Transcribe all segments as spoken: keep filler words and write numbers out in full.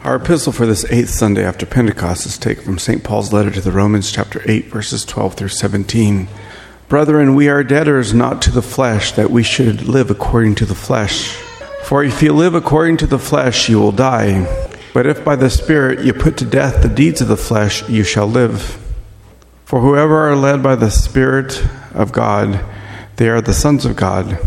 Our epistle for this eighth Sunday after Pentecost is taken from Saint Paul's letter to the Romans, chapter eight, verses twelve through seventeen. Brethren, we are debtors not to the flesh, that we should live according to the flesh. For if you live according to the flesh, you will die. But if by the Spirit you put to death the deeds of the flesh, you shall live. For whoever are led by the Spirit of God, they are the sons of God.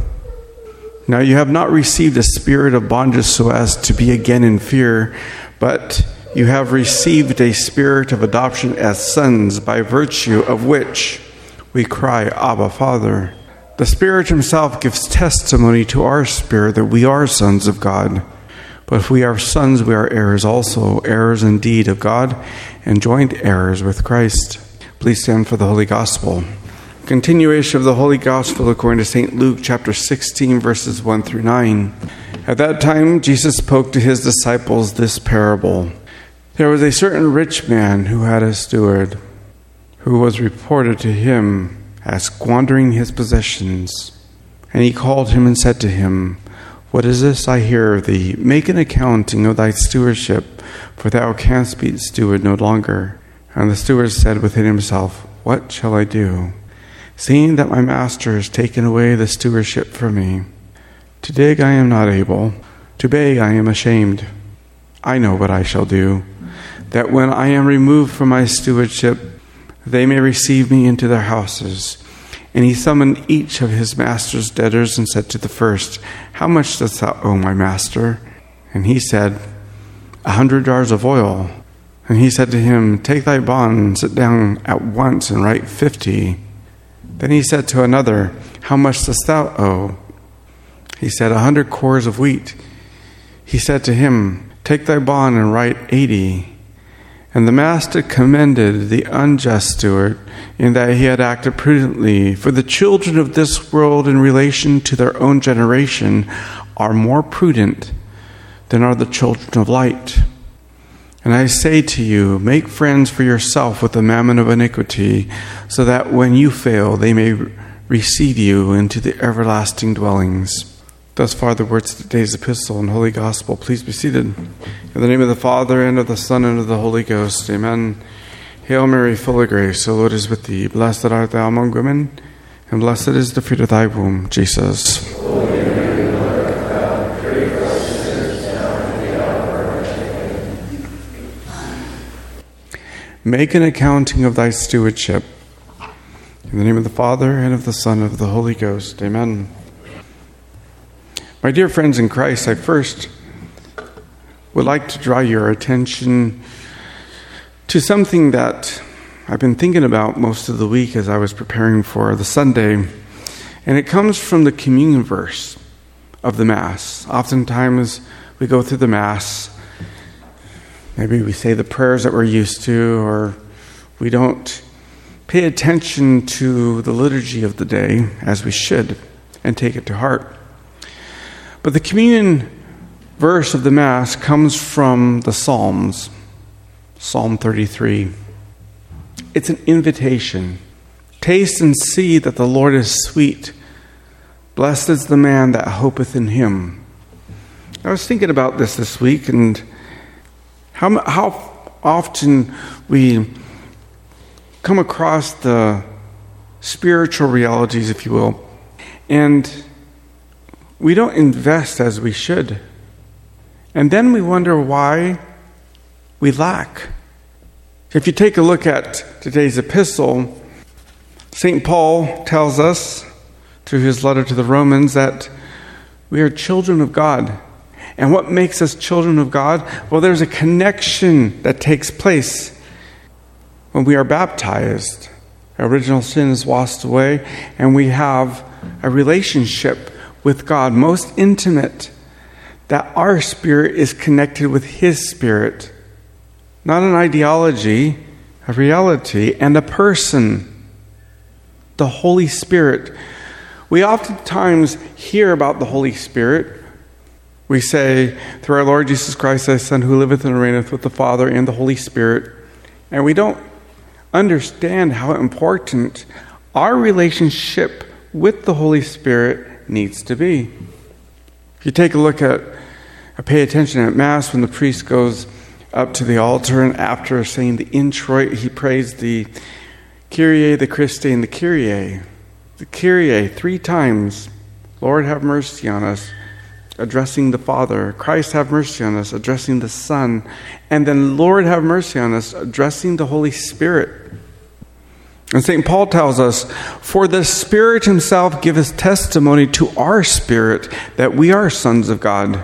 Now you have not received a spirit of bondage so as to be again in fear, but you have received a spirit of adoption as sons, by virtue of which we cry, Abba, Father. The Spirit himself gives testimony to our spirit that we are sons of God. But if we are sons, we are heirs also, heirs indeed of God, and joint heirs with Christ. Please stand for the Holy Gospel. Continuation of the Holy Gospel according to Saint Luke, chapter sixteen, verses one through nine. At that time, Jesus spoke to his disciples this parable. There was a certain rich man who had a steward, who was reported to him as squandering his possessions. And he called him and said to him, What is this I hear of thee? Make an accounting of thy stewardship, for thou canst be steward no longer. And the steward said within himself, What shall I do, seeing that my master has taken away the stewardship from me? To dig I am not able, to beg I am ashamed. I know what I shall do, that when I am removed from my stewardship, they may receive me into their houses. And he summoned each of his master's debtors and said to the first, How much dost thou owe my master? And he said, A hundred jars of oil. And he said to him, Take thy bond and sit down at once and write fifty. Then he said to another, How much dost thou owe? He said, A hundred cores of wheat. He said to him, Take thy bond and write eighty. And the master commended the unjust steward in that he had acted prudently. For the children of this world in relation to their own generation are more prudent than are the children of light. And I say to you, make friends for yourself with the mammon of iniquity, so that when you fail, they may receive you into the everlasting dwellings. Thus far the words of today's epistle and Holy Gospel. Please be seated. In the name of the Father, and of the Son, and of the Holy Ghost. Amen. Hail Mary, full of grace, the Lord is with thee. Blessed art thou among women, and blessed is the fruit of thy womb, Jesus. Make an accounting of thy stewardship. In the name of the Father, and of the Son, and of the Holy Ghost. Amen. My dear friends in Christ, I first would like to draw your attention to something that I've been thinking about most of the week as I was preparing for the Sunday. And it comes from the communion verse of the Mass. Oftentimes we go through the Mass, maybe we say the prayers that we're used to, or we don't pay attention to the liturgy of the day as we should and take it to heart. But the communion verse of the Mass comes from the Psalms, Psalm thirty-three. It's an invitation. Taste and see that the Lord is sweet. Blessed is the man that hopeth in him. I was thinking about this this week, and how how often we come across the spiritual realities, if you will, and we don't invest as we should. And then we wonder why we lack. If you take a look at today's epistle, Saint Paul tells us through his letter to the Romans that we are children of God. And what makes us children of God? Well, there's a connection that takes place when we are baptized. Our original sin is washed away, and we have a relationship with God, most intimate, that our spirit is connected with his spirit. Not an ideology, a reality, and a person, the Holy Spirit. We oftentimes hear about the Holy Spirit. We say, through our Lord Jesus Christ, thy Son, who liveth and reigneth with the Father and the Holy Spirit. And we don't understand how important our relationship with the Holy Spirit needs to be. If you take a look at, or pay attention at Mass when the priest goes up to the altar, and after saying the introit, he prays the Kyrie, the Christe, and the Kyrie. The Kyrie three times. Lord, have mercy on us, addressing the Father. Christ, have mercy on us, addressing the Son. And then, Lord, have mercy on us, addressing the Holy Spirit. And Saint Paul tells us, for the Spirit himself giveth testimony to our spirit that we are sons of God.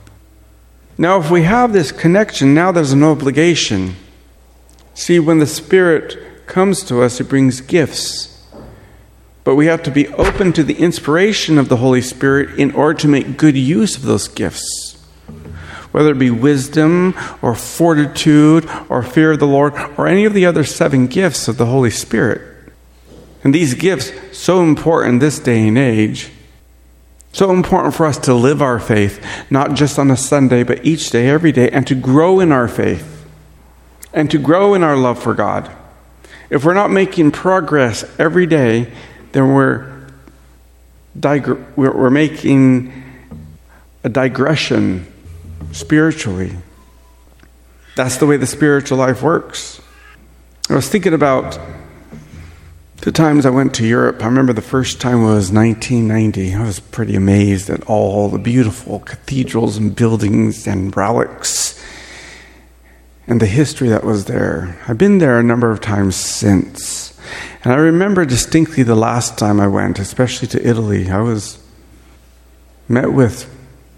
Now, if we have this connection, now there's an obligation. See, when the Spirit comes to us, it brings gifts. But we have to be open to the inspiration of the Holy Spirit in order to make good use of those gifts. Whether it be wisdom or fortitude or fear of the Lord or any of the other seven gifts of the Holy Spirit. And these gifts, so important this day and age, so important for us to live our faith, not just on a Sunday, but each day, every day, and to grow in our faith and to grow in our love for God. If we're not making progress every day, then we're, digre- we're, we're making a digression spiritually. That's the way the spiritual life works. I was thinking about the times I went to Europe. I remember the first time was nineteen ninety. I was pretty amazed at all the beautiful cathedrals and buildings and relics and the history that was there. I've been there a number of times since. And I remember distinctly the last time I went, especially to Italy, I was met with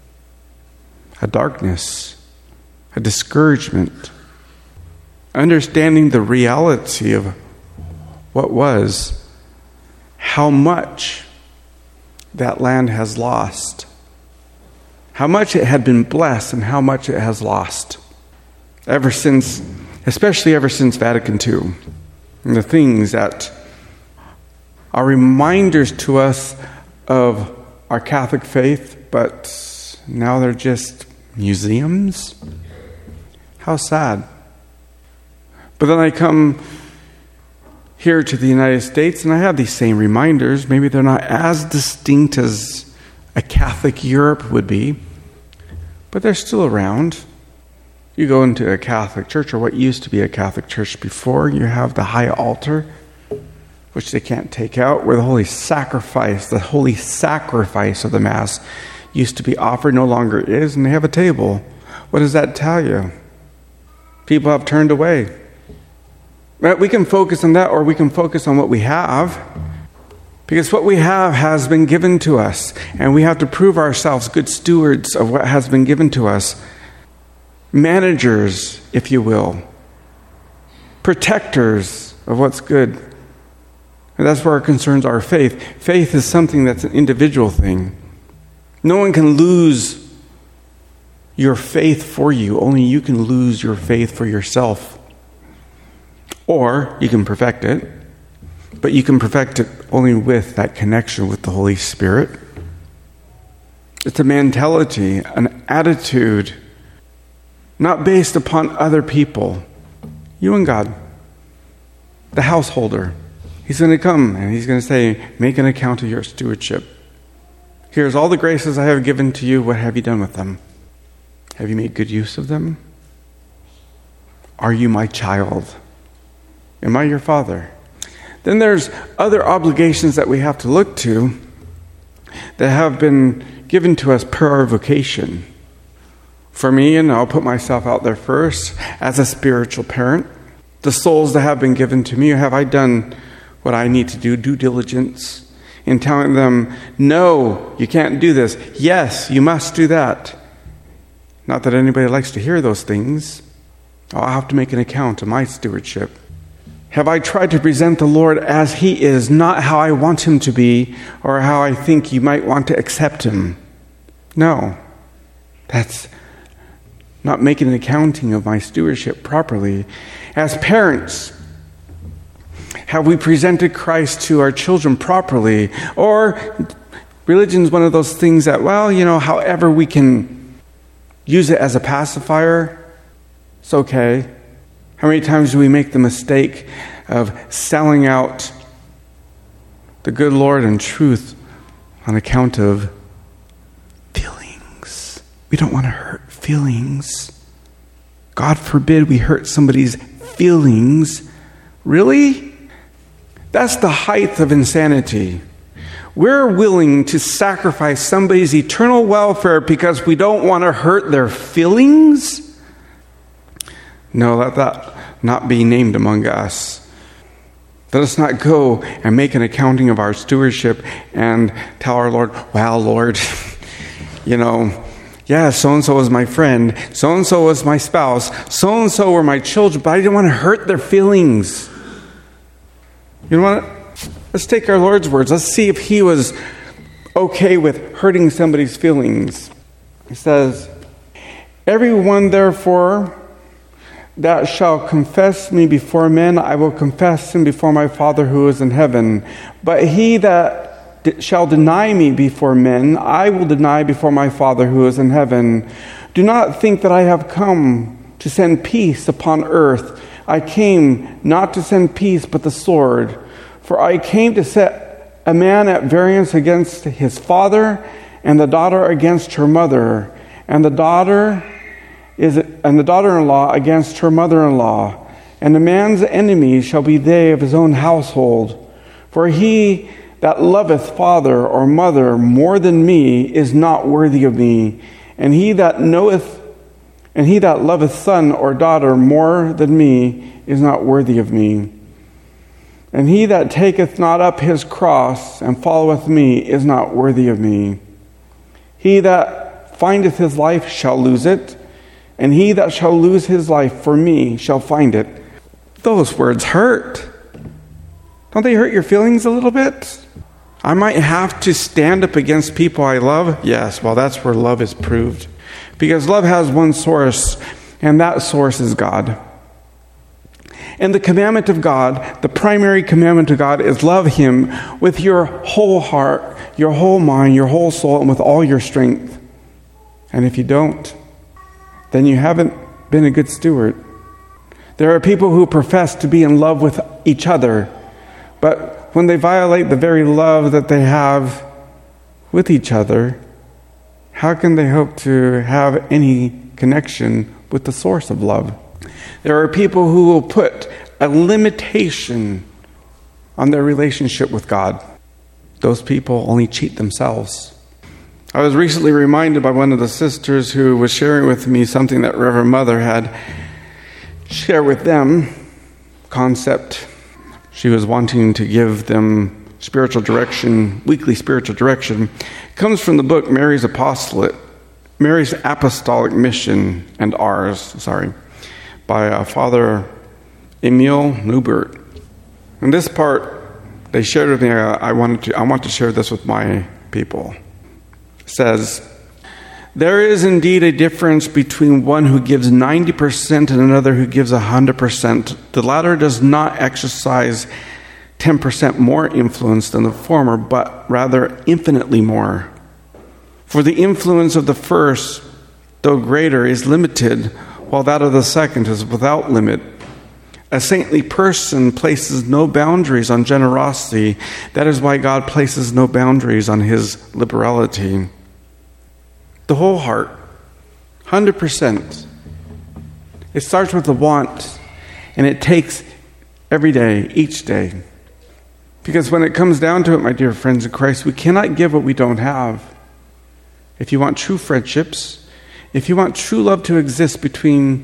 a darkness, a discouragement, understanding the reality of what was, how much that land has lost, how much it had been blessed and how much it has lost, ever since, especially ever since Vatican Two. And the things that are reminders to us of our Catholic faith, but now they're just museums. How sad. But then I come here to the United States and I have these same reminders. Maybe they're not as distinct as a Catholic Europe would be, but they're still around. You go into a Catholic church, or what used to be a Catholic church before, you have the high altar, which they can't take out, where the holy sacrifice, the holy sacrifice of the Mass used to be offered, no longer is, and they have a table. What does that tell you? People have turned away. Right? We can focus on that, or we can focus on what we have, because what we have has been given to us, and we have to prove ourselves good stewards of what has been given to us. Managers, if you will. Protectors of what's good. And that's where our concerns are. Faith. Faith is something that's an individual thing. No one can lose your faith for you. Only you can lose your faith for yourself. Or you can perfect it. But you can perfect it only with that connection with the Holy Spirit. It's a mentality, an attitude, not based upon other people. You and God. The householder. He's going to come and he's going to say, make an account of your stewardship. Here's all the graces I have given to you. What have you done with them? Have you made good use of them? Are you my child? Am I your father? Then there's other obligations that we have to look to that have been given to us per our vocation. For me, and I'll put myself out there first, as a spiritual parent, the souls that have been given to me, have I done what I need to do, due diligence, in telling them, no, you can't do this. Yes, you must do that. Not that anybody likes to hear those things. I'll have to make an account of my stewardship. Have I tried to present the Lord as He is, not how I want Him to be, or how I think you might want to accept Him? No. That's not making an accounting of my stewardship properly. As parents, have we presented Christ to our children properly? Or religion is one of those things that, well, you know, however we can use it as a pacifier, it's okay. How many times do we make the mistake of selling out the good Lord and truth on account of feelings? We don't want to hurt feelings. God forbid we hurt somebody's feelings. Really? That's the height of insanity. We're willing to sacrifice somebody's eternal welfare because we don't want to hurt their feelings? No, let that not be named among us. Let us not go and make an accounting of our stewardship and tell our Lord, well, Lord, you know, yeah, so-and-so was my friend, so-and-so was my spouse, so-and-so were my children, but I didn't want to hurt their feelings. You know what? Let's take our Lord's words. Let's see if he was okay with hurting somebody's feelings. He says, everyone, therefore, that shall confess me before men, I will confess him before my Father who is in heaven. But he that shall deny me before men, I will deny before my Father who is in heaven. Do not think that I have come to send peace upon earth. I came not to send peace, but the sword. For I came to set a man at variance against his father, and the daughter against her mother, and the daughter is and the daughter-in-law against her mother-in-law. And a man's enemies shall be they of his own household. For he that loveth father or mother more than me is not worthy of me. And he that knoweth, and he that loveth son or daughter more than me is not worthy of me. And he that taketh not up his cross and followeth me is not worthy of me. He that findeth his life shall lose it, and he that shall lose his life for me shall find it. Those words hurt. Don't they hurt your feelings a little bit? I might have to stand up against people I love. Yes, well, that's where love is proved. Because love has one source, and that source is God. And the commandment of God, the primary commandment of God, is love him with your whole heart, your whole mind, your whole soul, and with all your strength. And if you don't, then you haven't been a good steward. There are people who profess to be in love with each other, but when they violate the very love that they have with each other, how can they hope to have any connection with the source of love? There are people who will put a limitation on their relationship with God. Those people only cheat themselves. I was recently reminded by one of the sisters who was sharing with me something that Reverend Mother had shared with them, concept. She was wanting to give them spiritual direction, weekly spiritual direction. It comes from the book Mary's Apostolate, Mary's Apostolic Mission and Ours, sorry, by uh, Father Emil Newbert. And this part they shared with me. I, I wanted to. I want to share this with my people. It says, there is indeed a difference between one who gives ninety percent and another who gives one hundred percent. The latter does not exercise ten percent more influence than the former, but rather infinitely more. For the influence of the first, though greater, is limited, while that of the second is without limit. A saintly person places no boundaries on generosity. That is why God places no boundaries on his liberality. The whole heart, one hundred percent. It starts with the want, and it takes every day, each day. Because when it comes down to it, my dear friends in Christ, we cannot give what we don't have. If you want true friendships, if you want true love to exist between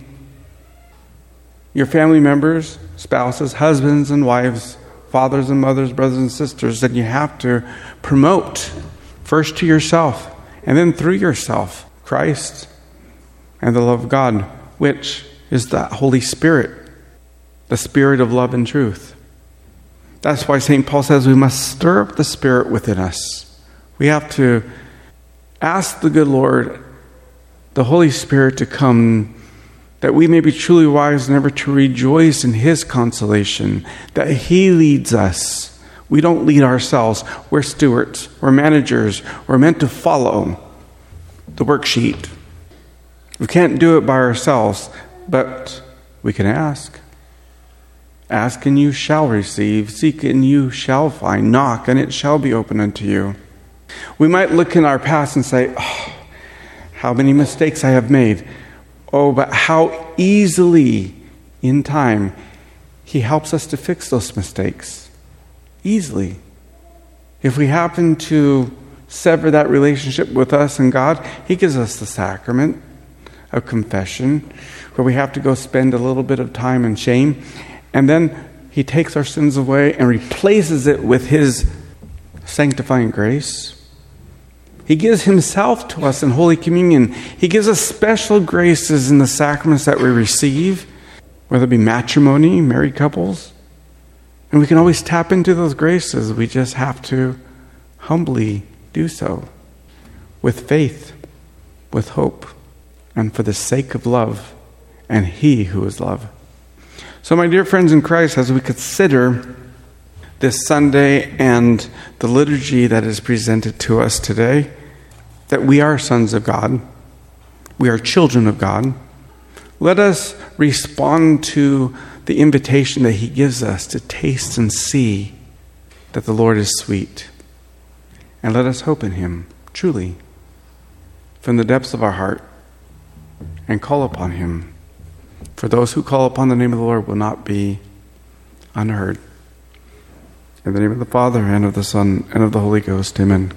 your family members, spouses, husbands and wives, fathers and mothers, brothers and sisters, then you have to promote first to yourself and then through yourself Christ and the love of God, which is the Holy Spirit, the Spirit of love and truth. That's why Saint Paul says we must stir up the Spirit within us. We have to ask the good Lord, the Holy Spirit, to come, that we may be truly wise, never to rejoice in his consolation, that he leads us. We don't lead ourselves. We're stewards. We're managers. We're meant to follow the worksheet. We can't do it by ourselves, but we can ask. Ask and you shall receive. Seek and you shall find. Knock and it shall be opened unto you. We might look in our past and say, oh, how many mistakes I have made. Oh, but how easily in time he helps us to fix those mistakes. Easily. If we happen to sever that relationship with us and God, he gives us the sacrament of confession, where we have to go spend a little bit of time in shame, and then he takes our sins away and replaces it with his sanctifying grace. He gives himself to us in Holy Communion. He gives us special graces in the sacraments that we receive, whether it be matrimony, married couples. And we can always tap into those graces. We just have to humbly do so with faith, with hope, and for the sake of love, and he who is love. So my dear friends in Christ, as we consider this Sunday and the liturgy that is presented to us today, that we are sons of God, we are children of God, let us respond to the invitation that he gives us to taste and see that the Lord is sweet. And let us hope in him, truly, from the depths of our heart, and call upon him. For those who call upon the name of the Lord will not be unheard. In the name of the Father, and of the Son, and of the Holy Ghost, amen.